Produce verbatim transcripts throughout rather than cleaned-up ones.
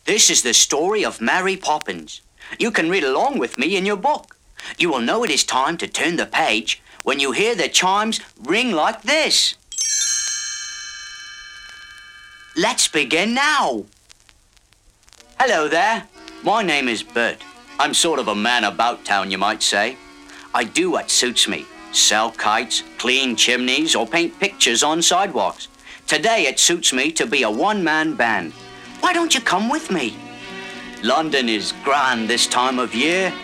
This is the story of Mary Poppins. You can read along with me in your book. You will know it is time to turn the page when you hear the chimes ring like this. Let's begin now. Hello there. My name is Bert. I'm sort of a man about town, you might say. I do what suits me. Sell kites, clean chimneys, or paint pictures on sidewalks. Today it suits me to be a one-man band. Why don't you come with me? London is grand this time of year.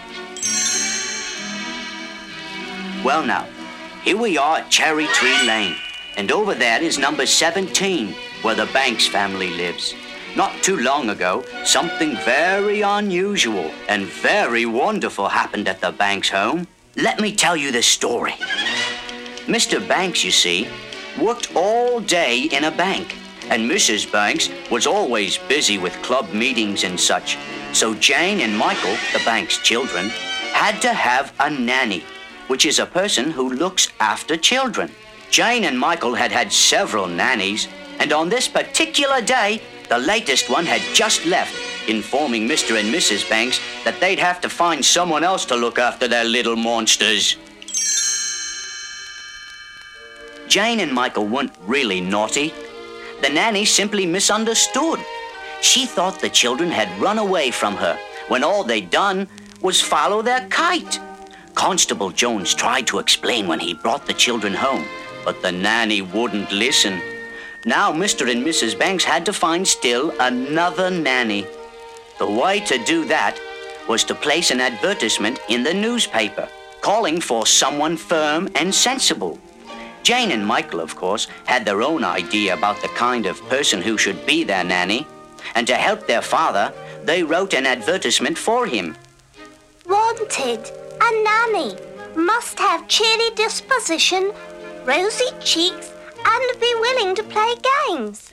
Well now, here we are at Cherry Tree Lane, and over there is number seventeen, where the Banks family lives. Not too long ago, something very unusual and very wonderful happened at the Banks home. Let me tell you the story. Mister Banks, you see, worked all day in a bank, and Missus Banks was always busy with club meetings and such. So Jane and Michael, the Banks children, had to have a nanny, which is a person who looks after children. Jane and Michael had had several nannies, and on this particular day, the latest one had just left, informing Mister and Missus Banks that they'd have to find someone else to look after their little monsters. Jane and Michael weren't really naughty. The nanny simply misunderstood. She thought the children had run away from her when all they'd done was follow their kite. Constable Jones tried to explain when he brought the children home, but the nanny wouldn't listen. Now Mister and Missus Banks had to find still another nanny. The way to do that was to place an advertisement in the newspaper, calling for someone firm and sensible. Jane and Michael, of course, had their own idea about the kind of person who should be their nanny, and to help their father, they wrote an advertisement for him. Wanted, a nanny, must have cheery disposition, rosy cheeks, and be willing to play games.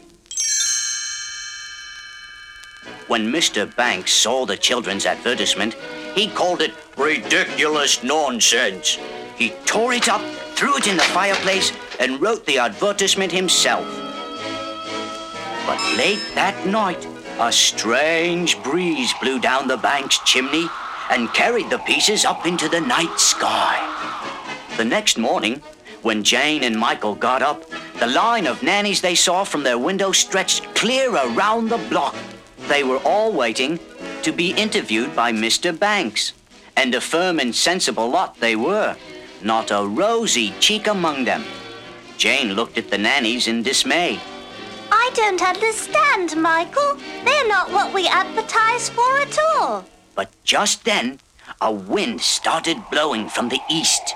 When Mister Banks saw the children's advertisement, he called it ridiculous nonsense. He tore it up, threw it in the fireplace, and wrote the advertisement himself. But late that night, a strange breeze blew down the Banks chimney and carried the pieces up into the night sky. The next morning, when Jane and Michael got up, the line of nannies they saw from their window stretched clear around the block. They were all waiting to be interviewed by Mister Banks. And a firm and sensible lot they were, not a rosy cheek among them. Jane looked at the nannies in dismay. I don't understand, Michael. They're not what we advertise for at all. But just then, a wind started blowing from the east.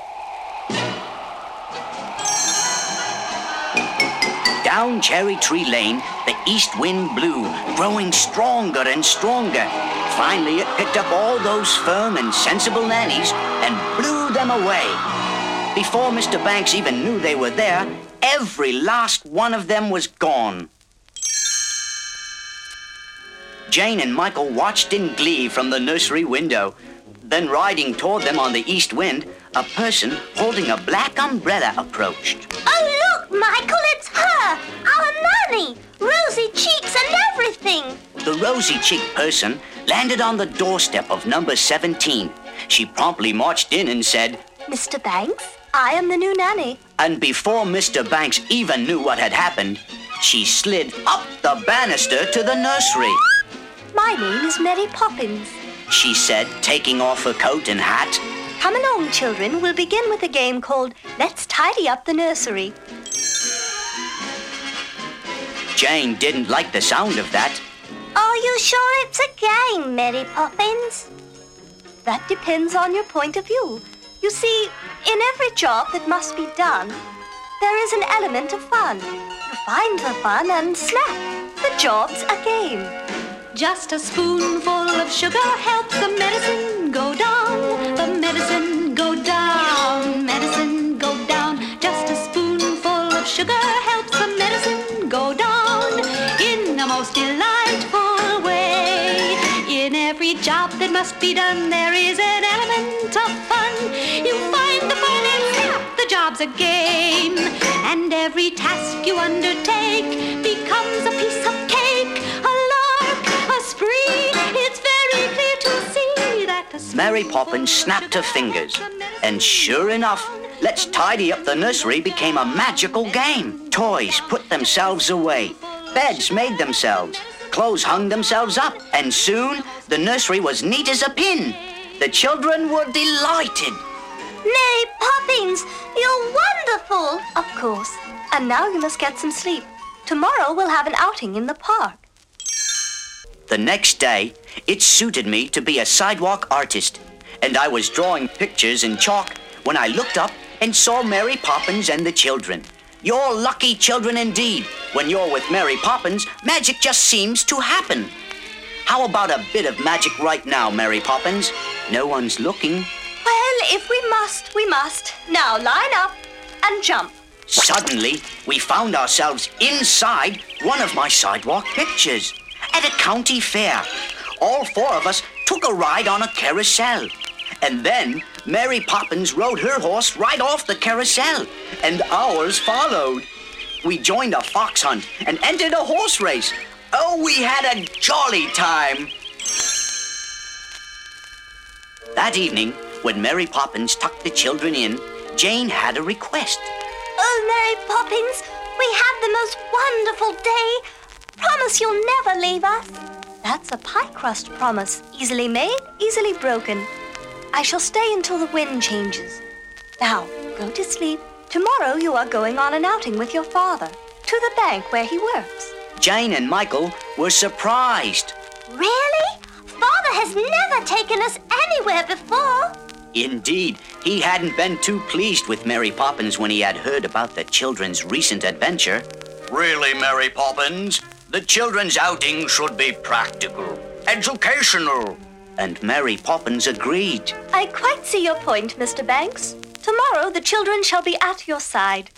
Down Cherry Tree Lane, the east wind blew, growing stronger and stronger. Finally, it picked up all those firm and sensible nannies and blew them away. Before Mister Banks even knew they were there, every last one of them was gone. Jane and Michael watched in glee from the nursery window. Then, riding toward them on the east wind, a person holding a black umbrella approached. Oh, look, Michael, it's her, our nanny, rosy cheeks and everything. The rosy-cheeked person landed on the doorstep of number seventeen. She promptly marched in and said, Mister Banks, I am the new nanny. And before Mister Banks even knew what had happened, she slid up the banister to the nursery. My name is Mary Poppins, she said, taking off her coat and hat. Come along, children. We'll begin with a game called Let's Tidy Up the Nursery. Jane didn't like the sound of that. Are you sure it's a game, Mary Poppins? That depends on your point of view. You see, in every job that must be done, there is an element of fun. You find the fun and slap, the job's a game. Just a spoonful of sugar helps the medicine go down. The medicine go down, medicine go down. Just a spoonful of sugar helps the medicine go down in the most delightful way. In every job that must be done, there is an element of fun. You find the fun and snap, the job's a game. And every task you undertake becomes a piece of cake, a lark, a spree. Mary Poppins snapped her fingers. And sure enough, Let's Tidy Up the Nursery became a magical game. Toys put themselves away. Beds made themselves. Clothes hung themselves up. And soon, the nursery was neat as a pin. The children were delighted. Mary Poppins, you're wonderful! Of course. And now you must get some sleep. Tomorrow we'll have an outing in the park. The next day, it suited me to be a sidewalk artist, and I was drawing pictures in chalk when I looked up and saw Mary Poppins and the children. You're lucky children indeed. When you're with Mary Poppins, magic just seems to happen. How about a bit of magic right now, Mary Poppins? No one's looking. Well, if we must, we must. Now line up and jump. Suddenly, we found ourselves inside one of my sidewalk pictures at a county fair. All four of us took a ride on a carousel. And then Mary Poppins rode her horse right off the carousel, and ours followed. We joined a fox hunt and entered a horse race. Oh, we had a jolly time. That evening, when Mary Poppins tucked the children in, Jane had a request. Oh, Mary Poppins, we had the most wonderful day. Promise you'll never leave us. That's a pie crust promise. Easily made, easily broken. I shall stay until the wind changes. Now, go to sleep. Tomorrow you are going on an outing with your father to the bank where he works. Jane and Michael were surprised. Really? Father has never taken us anywhere before. Indeed, he hadn't been too pleased with Mary Poppins when he had heard about the children's recent adventure. Really, Mary Poppins? The children's outing should be practical, educational. And Mary Poppins agreed. I quite see your point, Mister Banks. Tomorrow the children shall be at your side.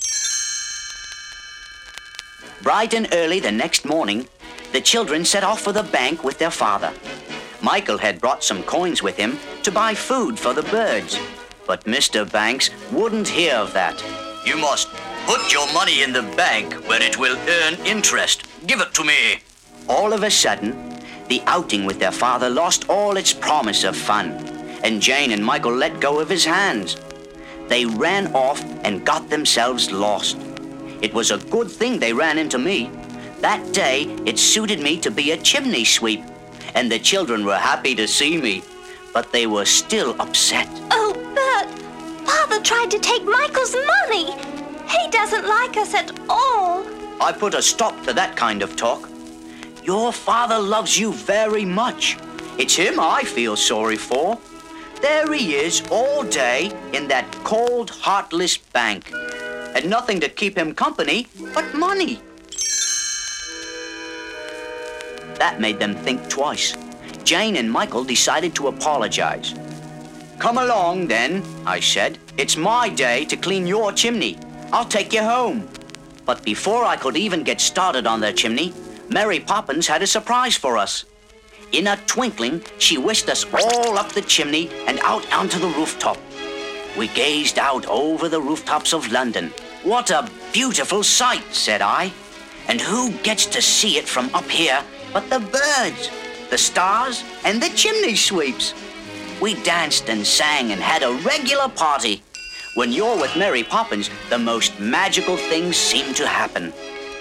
Bright and early the next morning, the children set off for the bank with their father. Michael had brought some coins with him to buy food for the birds. But Mister Banks wouldn't hear of that. You must put your money in the bank where it will earn interest. Give it to me. All of a sudden, the outing with their father lost all its promise of fun, and Jane and Michael let go of his hands. They ran off and got themselves lost. It was a good thing they ran into me. That day, it suited me to be a chimney sweep, and the children were happy to see me, but they were still upset. Oh, Bert, Father tried to take Michael's money. He doesn't like us at all. I put a stop to that kind of talk. Your father loves you very much. It's him I feel sorry for. There he is all day in that cold, heartless bank. And nothing to keep him company but money. That made them think twice. Jane and Michael decided to apologize. Come along then, I said. It's my day to clean your chimney. I'll take you home. But before I could even get started on their chimney, Mary Poppins had a surprise for us. In a twinkling, she whisked us all up the chimney and out onto the rooftop. We gazed out over the rooftops of London. What a beautiful sight, said I. And who gets to see it from up here but the birds, the stars, and the chimney sweeps? We danced and sang and had a regular party. When you're with Mary Poppins, the most magical things seem to happen.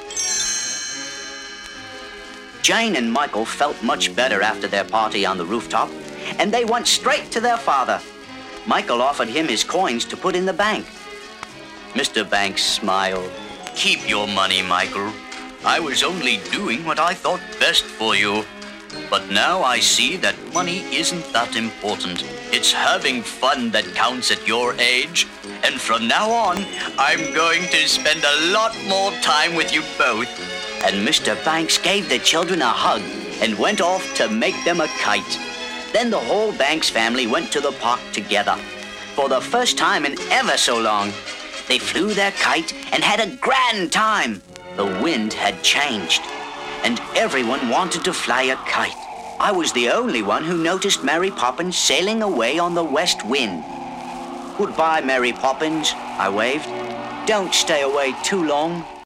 Jane and Michael felt much better after their party on the rooftop, and they went straight to their father. Michael offered him his coins to put in the bank. Mister Banks smiled. Keep your money, Michael. I was only doing what I thought best for you. But now I see that money isn't that important. It's having fun that counts at your age. And from now on, I'm going to spend a lot more time with you both. And Mister Banks gave the children a hug and went off to make them a kite. Then the whole Banks family went to the park together. For the first time in ever so long, they flew their kite and had a grand time. The wind had changed, and everyone wanted to fly a kite. I was the only one who noticed Mary Poppins sailing away on the west wind. Goodbye, Mary Poppins, I waved. Don't stay away too long.